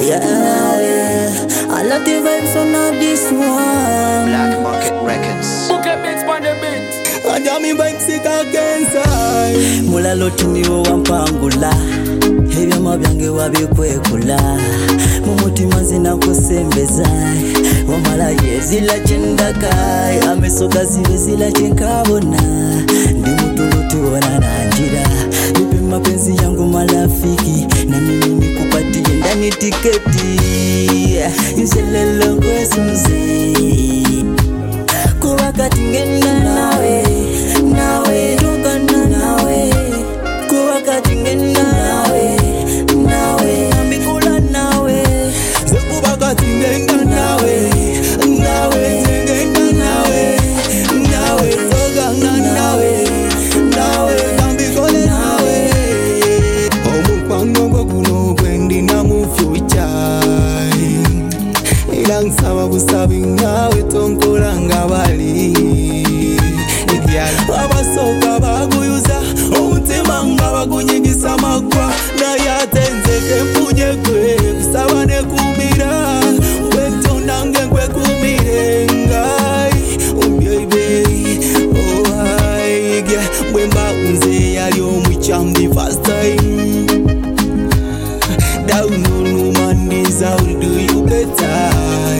Yeah, I love the vibes on this one. Black Market Records. Okay, beats on the beat. Ajami vibes ikagenza Mula loti niwo wampangula Ebyama byange wabikwekula Mumutima nzina kusembeza Wamala yezila chendakai Amesoka zibe zila chenkabona Ndi mutuluti wana nanjira Nipe mapenzi yangu malafiki Na mimi nikupatie ndani tiketi Yuselelo kwesunzi Kwa wakati ngenda nawe Nawe tokana nawe Kwa wakati ngenda nawe Nawe ambikula nawe Zeku wakati ngenda nawe Nawe ngenda nawe Nawe tokana nawe Nawe ambikole nawe Omupango kuno kwendi na mu future Ilansaba busabi nawe tonkola nga bali Abasoka baguyuza omutima nga bagunyigisa magwa naye ate nze kempunye gwe kusaba ne kumira wetonda nge nkwekuumire ngai baby oh hi bwe mba nze yali omwicham the first time down on Mondays how do you better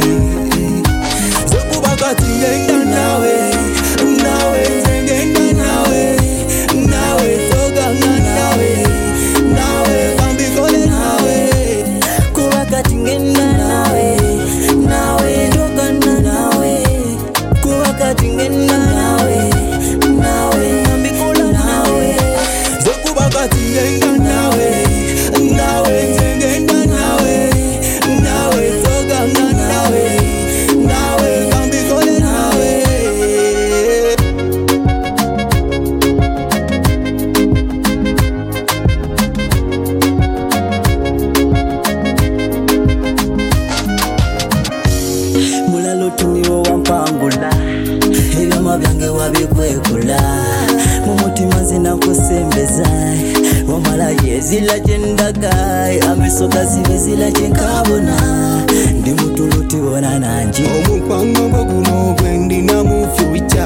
Zokuba kati ngenda nawe nawe ngenda nawe nawe togana nawe nawe ambikole nawe Kwa wakati ngenda nawe Nawe tokana nawe Kwa wakati ngenda nawe Nawe ambikula nawe Zokuba kati ngenda nawe nawe ngenda nawe nawe togana nawe nawe ambikole nawe Mula loti niwo wampangula Ebyama byange wabikwekula Mumutima nzina kusembeza Wamala yezila chendakai Amesoka zibe zila chenkabona Ndi mutuluti wona nanji Omupango guno gwendi na mu future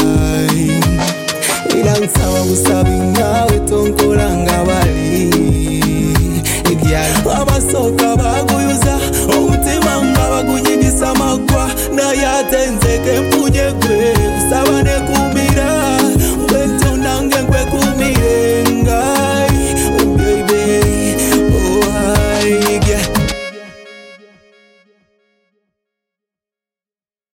Ilansaba busabi nawe tonkola nga bali Abasoka baguyuza omutima nga bagunyigisa magwa naye ate nze kempunye gwe kusaba ne ku